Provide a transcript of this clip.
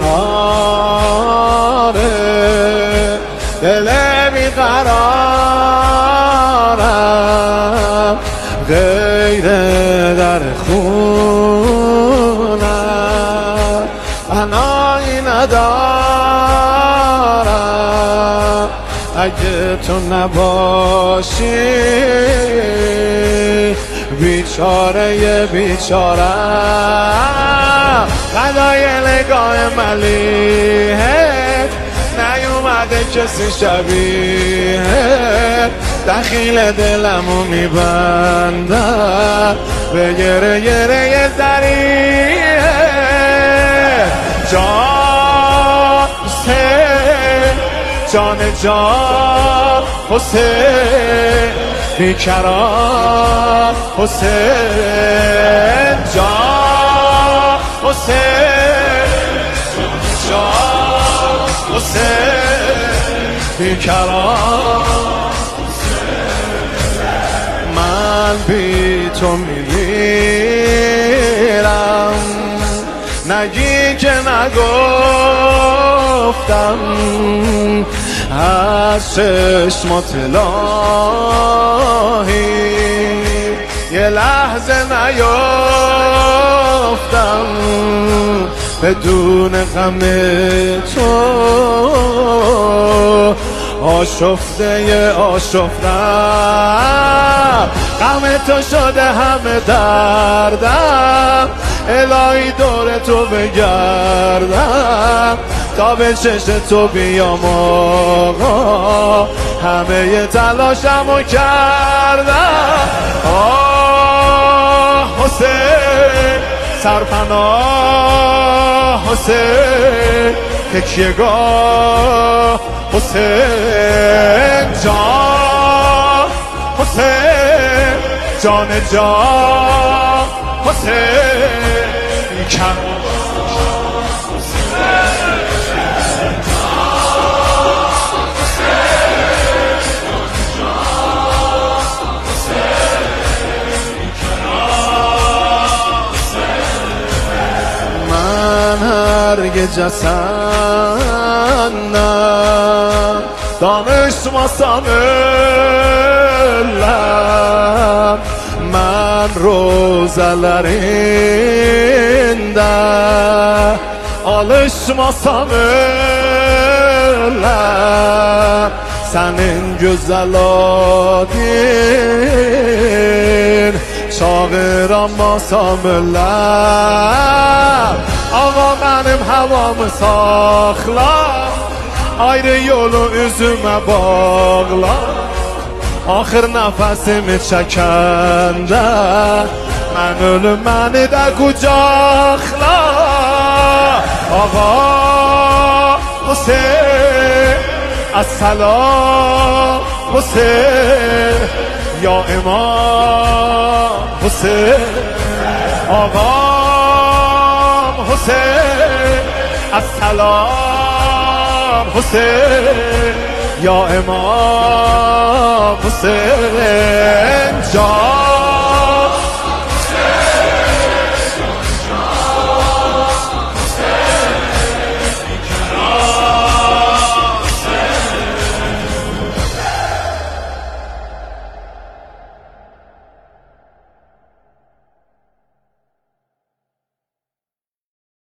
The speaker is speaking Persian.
آره دل بیقرارم غیر در خونم پناهی ندارم اگه تو نباشی بیچاره بیچارم فدای نگاه ملیحت نیومده کسی شبیه دخیل دلمو میبندم به گره گره ذریعه جان حسین جان جان حسین بیکران حسین جان حسین جان حسین بیکران من بی تو میمیرم نگی که نگفتم از چشمات الهی یه لحظه نیفتم بدون غم تو آشفته آشفتم غم تو شده همه دردم الهی دور تو بگردم تا به چشم تو بیام آقا همه تلاشمو کردم آه حسین سرپناه حسین تکیه‌گاه حسین جان حسین جان جان حسین بیکران هرگز جسنم دانشماسم لم من rozalarında alışmasamlar senin güzel adın çağıramasam Ağa benim havamı sakla ayrı yolu üzüme bağla Axır nəfəsimi çəkəndə mən ölüm məni də qucaqla Ağa Hüseyin Əssalam Hüseyin Ya İmam Hüseyin Ağam Hüseyin Əssalam Hüseyin Ya İmam Hüseyin Can